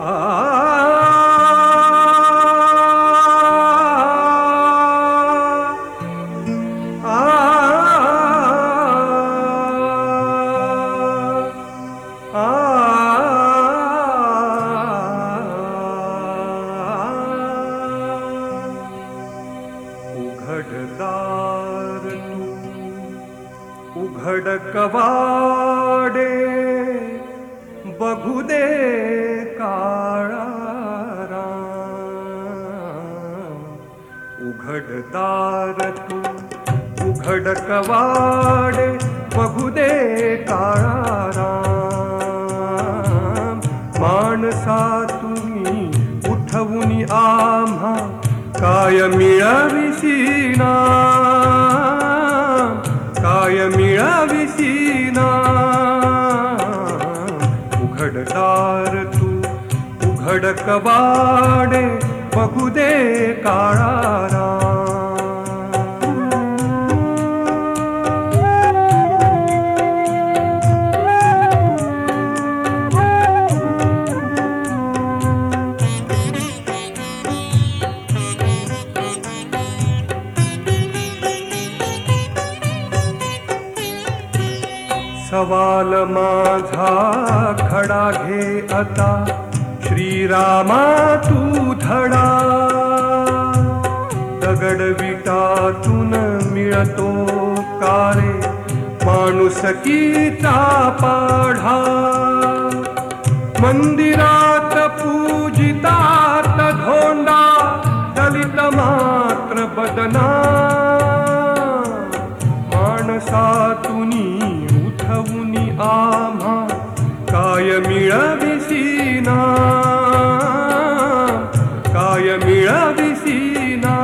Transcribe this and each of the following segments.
उघडदार तू उघड कवाडे बघू दे काळा उघडदार तू उघड कवाडे बघू दे काळा माणसा तुम्ही उठवून आम्हा काय मिळविसीना काय मिळविसीना उघडदार तू उघड कवाडे बघू दे काळा सवाल माझा खडा घे आता श्रीरामा तू धडा दगड विटातून मिळतो कारे माणुसकीचा पाढा मंदिरात पूजितात धोंडा दलित मात्र बदना माणसातुनी उठवुनी आम्हा काय मिळविसीना काय मिळविसीना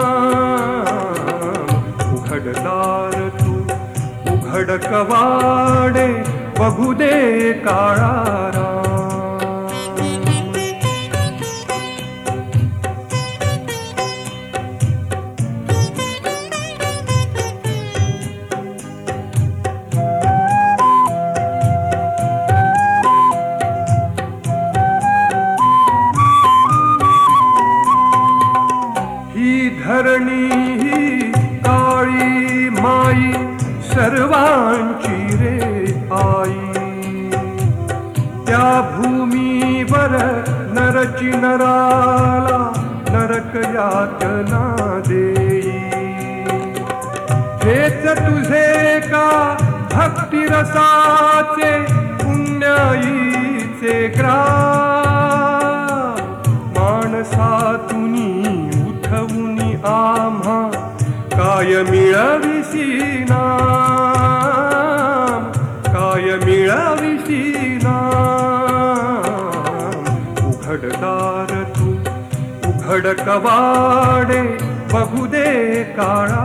उघडदार तू उघड कवाडे बघू दे काळा धरणी ही काळी माई सर्वांची रे आई त्या भूमीवर नरची नराला नरक यातना देई हेच तुझे का भक्ती रसाचे पुण्याईचे ग्राम माणसातुनी उठवुनी आम्हा काय मिळविसीना काय मिळविसीना उघडदार तू उघड कवाडे बघू दे काळा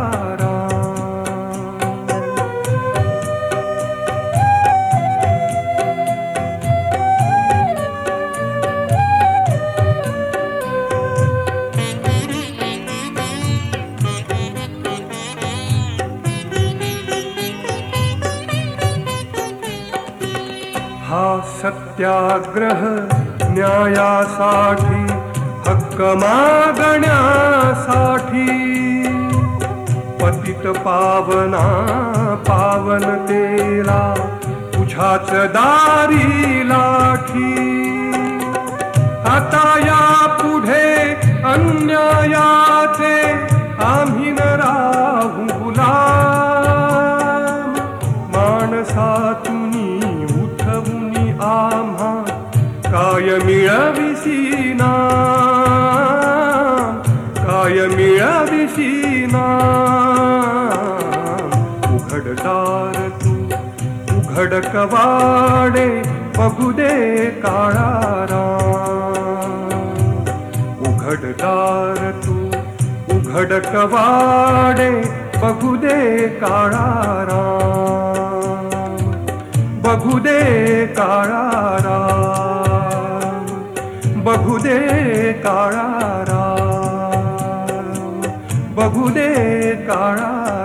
हा सत्याग्रह न्यायासाठी हक्क मागण्यासाठी पतित पावना पावनतेला तुझ्याच दारी लाठी आता या पुढे अन्यायाचे आम्ही न राहू गुलाम माणसातुनी उठवुनी आम्हा काय मिळविसीना काय मिळविसीना उघडदार तू उघड कवाडे बघू दे काळा उघडदार तू उघड कवाडे बघू दे काळा बघू दे काळा बघू दे काळा बघू दे काळा